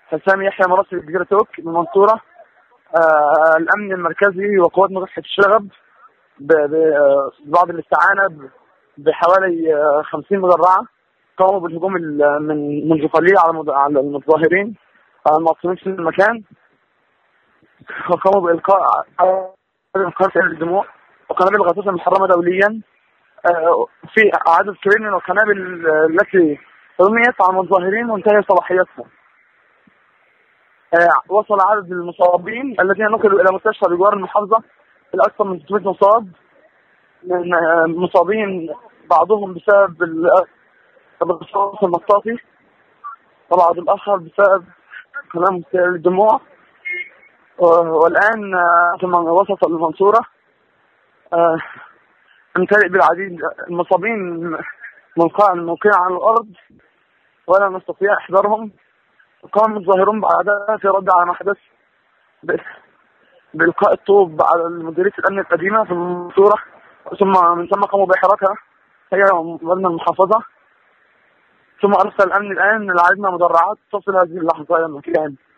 حسام يحيى مراسل جزيرة توك من المنصورة. الأمن المركزي وقوات مكافحة الشغب ببعض الاستعانة بحوالي 50 مدرعة قاموا بالهجوم منذ قليل على المتظاهرين المعتصمين في المكان، وقاموا بإلقاء الدموع وقنابل غطاسة محرمة دوليا. في عدد كبير من القنابل التي رميت على المتظاهرين وانتهى صلاحيتها. وصل عدد المصابين الذين نقلوا إلى مستشفى بجوار المحافظة إلى أكثر من 600 مصاب، من مصابين بعضهم بسبب الرصاص المطاطي وبعض الآخر بسبب قنابل الدموع. والآن ثم وسط المنصورة امتلئ بالعديد المصابين موقعين على الأرض ولا نستطيع إحضارهم. قام الظاهرون بعدها في رد على ما حدث بإلقاء الطوب على مديرية الأمن القديمة في المنصورة، من ثم قاموا بإحراقها هي مبنى المحافظة. ثم أرسل الأمن الآن العديد من المدرعات تصل هذه اللحظة إلى المكان.